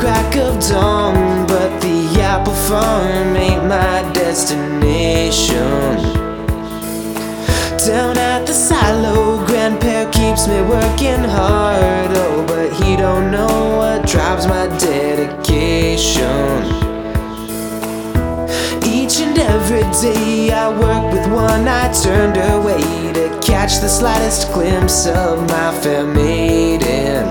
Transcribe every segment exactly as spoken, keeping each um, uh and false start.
crack of dawn, but the apple farm ain't my destination. Down at the silo, grandpa keeps me working hard. Oh, but he don't know what drives my dedication. Each and every day I work with one eye turned away to catch the slightest glimpse of my fair maiden.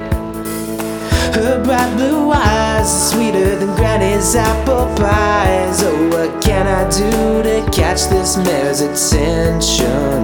Her bright blue eyes are sweeter than Granny's apple pies. Oh, what can I do to catch this mare's attention?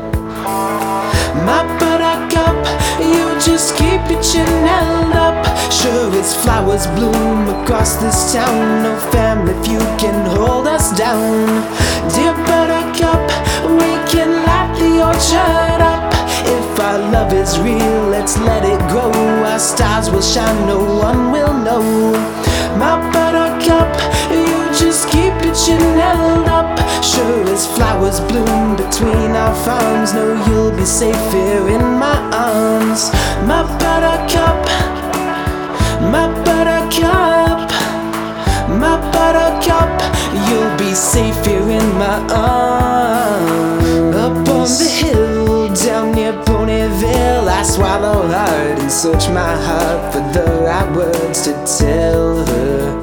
My buttercup, you just keep your chin held up. Sure, its flowers bloom across this town. No family feud can hold us down. Dear buttercup, we can light the orchard up. If our love is real, let's let it grow. Our stars will shine, no one will know. My buttercup, you just keep your chin held up. Sure as flowers bloom between our farms, no, you'll be safe here in my arms. My buttercup, my buttercup, my buttercup, you'll be safe here in my arms. Up on the hill, down near Ponyville, I swallow hard and search my heart for the right words to tell her.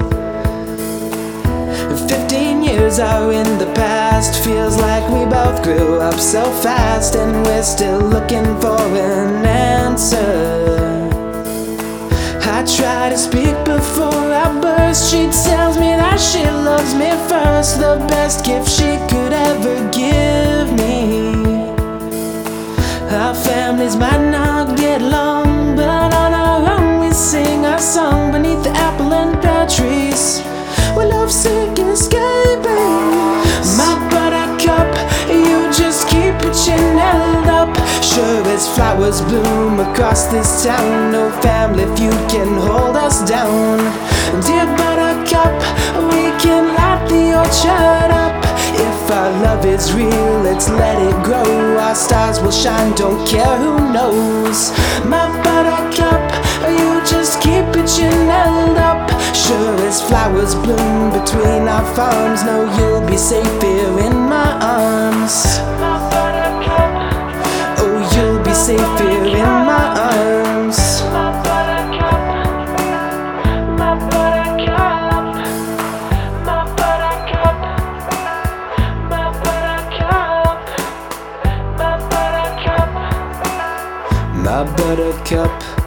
Fifteen years are in the past, feels like we both grew up so fast, and we're still looking for an answer. I try to speak before I burst. She tells me that she loves me first, the best gift she could ever give me. Our families might not get along, but on our own we sing our song beneath the apple and pear trees. We're lovesick and escaping. My buttercup, you just keep your chin held up. Sure as flowers bloom across this town, no family feud can hold us down. Dear buttercup, we can light the orchard up. If our love is real, let's let it grow. Our stars will shine, don't care who knows. My buttercup, you just keep your chin held up. Sure as flowers bloom between our farms, no, you'll be safe here in my arms. My buttercup, oh, you'll be safe here in my arms. My buttercup, my buttercup, my buttercup, my buttercup, my buttercup, my buttercup.